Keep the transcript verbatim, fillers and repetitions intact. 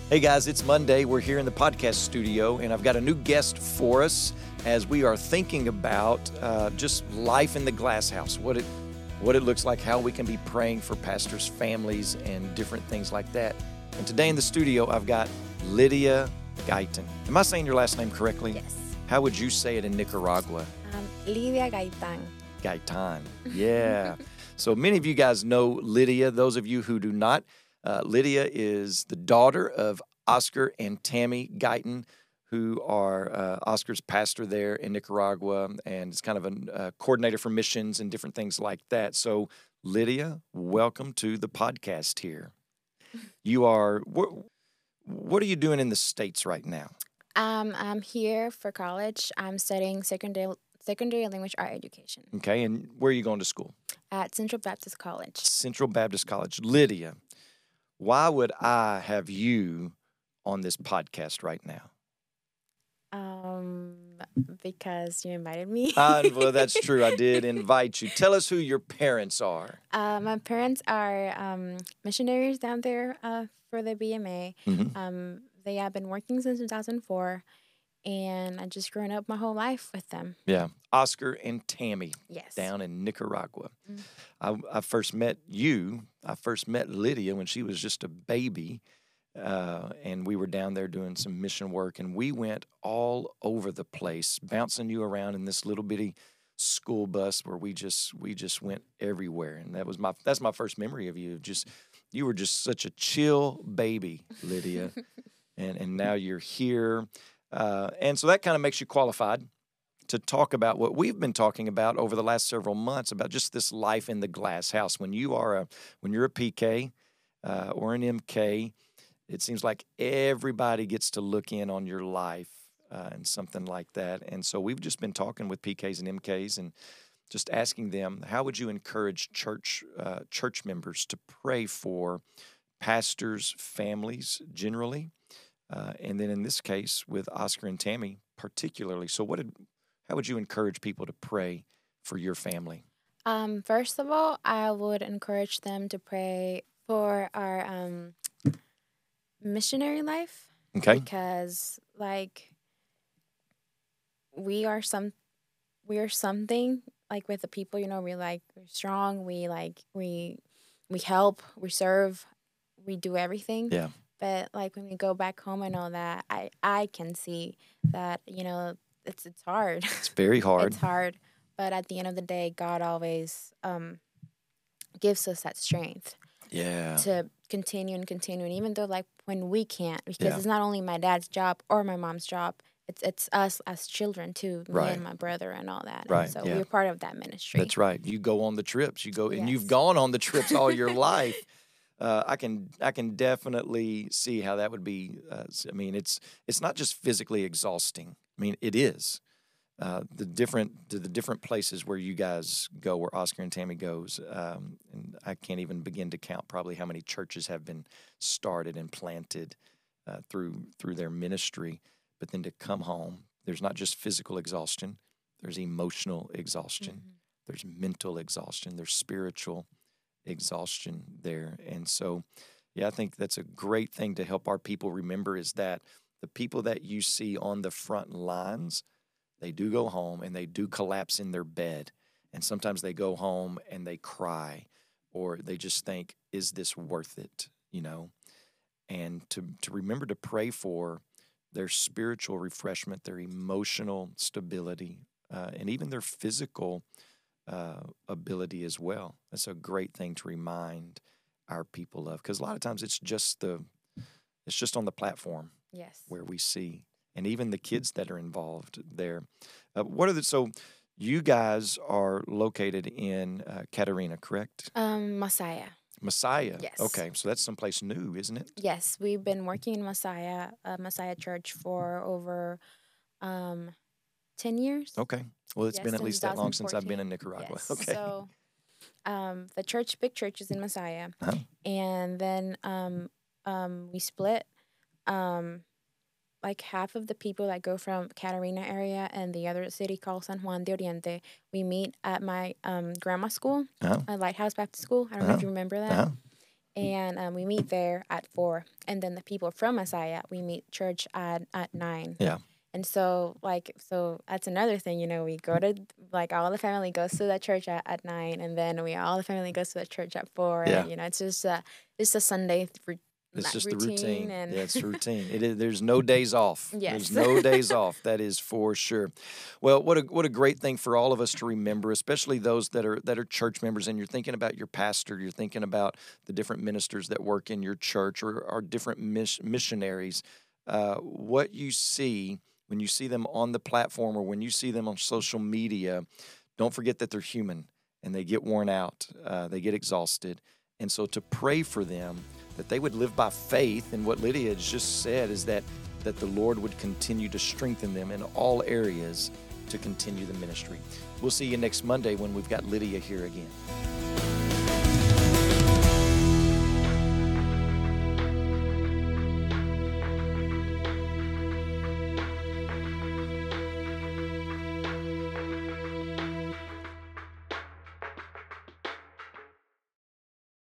Hey guys, it's Monday. We're here in the podcast studio, and I've got a new guest for us as we are thinking about uh, just life in the glass house, what it what it looks like, how we can be praying for pastors' families, and different things like that. And today in the studio, I've got Lydia Gaitan. Am I saying your last name correctly? Yes. How would you say it in Nicaragua? Um, Lydia Gaitan. Gaitan. Yeah. So many of you guys know Lydia. Those of you who do not, uh, Lydia is the daughter of Oscar and Tammy Gaitan, who are uh, Oscar's pastor there in Nicaragua, and is kind of a uh, coordinator for missions and different things like that. So, Lydia, welcome to the podcast here. You are, what, what are you doing in the States right now? Um, I'm here for college. I'm studying secondary secondary language art education Okay, and where are you going to school? at Central Baptist College. Central Baptist College. Lydia, why would I have you on this podcast right now? Um, because you invited me. Uh, well, that's true. I did invite you. Tell us who your parents are. uh, my parents are um, missionaries down there uh, for the B M A. Mhm. Um, they have been working since two thousand four, and I just grown up my whole life with them. Yeah, Oscar and Tammy Yes. down in Nicaragua. Mm. I, I first met you. I first met Lydia when she was just a baby, uh, and we were down there doing some mission work, and we went all over the place, bouncing you around in this little bitty school bus where we just we just went everywhere, and that was my that's my first memory of you. Just you were just such a chill baby, Lydia, and and now you're here, uh, and so that kind of makes you qualified to talk about what we've been talking about over the last several months about just this life in the glass house. When you are a when you're a P K uh, or an M K, it seems like everybody gets to look in on your life uh, and something like that. And so we've just been talking with P Ks and M Ks and just asking them, how would you encourage church uh, church members to pray for pastors' families generally, uh, and then in this case with Oscar and Tammy particularly. So what did how would you encourage people to pray for your family? Um, first of all, I would encourage them to pray for our um, missionary life Okay. because, like, we are some, we are something like with the people. You know, we like we're strong. We like we we help. We serve. We do everything. Yeah. But like when we go back home and all that, I I can see that you know it's it's hard. It's very hard. It's hard, but at the end of the day, God always um, gives us that strength Yeah. to continue and continue. And even though, like, when we can't, because Yeah. it's not only my dad's job or my mom's job, it's it's us as children too, me Right. and my brother and all that. Right, And so yeah. we're part of that ministry. That's right. You go on the trips. You go, and you've Yes. gone on the trips all your life. Uh, I can I can definitely see how that would be. Uh, s- I mean, it's it's not just physically exhausting. I mean, it is. Uh, the different to the different places where you guys go, where Oscar and Tammy goes, um, and I can't even begin to count probably how many churches have been started and planted uh, through through their ministry. But then to come home, there's not just physical exhaustion. There's emotional exhaustion. Mhm. There's mental exhaustion. There's spiritual exhaustion there. And so, yeah, I think that's a great thing to help our people remember is that the people that you see on the front lines, they do go home and they do collapse in their bed. And sometimes they go home and they cry or they just think, is this worth it? You know, and to, to remember to pray for their spiritual refreshment, their emotional stability, uh, and even their physical uh, ability as well. That's a great thing to remind our people of, because a lot of times it's just the it's just on the platform Yes. where we see, and even the kids that are involved there. Uh, what are the so you guys are located in uh, Catarina, correct? Um, Messiah. Messiah. Yes. Okay, so that's someplace new, isn't it? Yes, we've been working in Messiah, uh, Messiah Church for over um, ten years. Okay. Well, it's Yes, been at since least that long since I've been in twenty fourteen. Nicaragua. Yes. Okay. So um, the church, big church is in Messiah. Uh-huh. And then um, um, we split. Um, like half of the people that go from Catarina area and the other city called San Juan de Oriente, we meet at my um, grandma's school, Uh-huh. a Lighthouse Baptist School. I don't know if Uh-huh. you remember that. Uh-huh. and um, we meet there at four. And then the people from Messiah, we meet church at at nine. Yeah. And so, like, so that's another thing, you know, we go to, like, all the family goes to that church at, at nine, and then we, all the family goes to the church at four. Yeah. And, you know, it's just a, just a Sunday th- It's just routine. the routine. And Yeah, it's the routine. It is, there's no days off. Yes. There's no days off. That is for sure. Well, what a what a great thing for all of us to remember, especially those that are that are church members, and you're thinking about your pastor, you're thinking about the different ministers that work in your church, or are different miss, missionaries. Uh, what you see when you see them on the platform, or when you see them on social media, don't forget that they're human and they get worn out, uh, they get exhausted. And so to pray for them, that they would live by faith. And what Lydia has just said is that, that the Lord would continue to strengthen them in all areas to continue the ministry. We'll see you next Monday when we've got Lydia here again.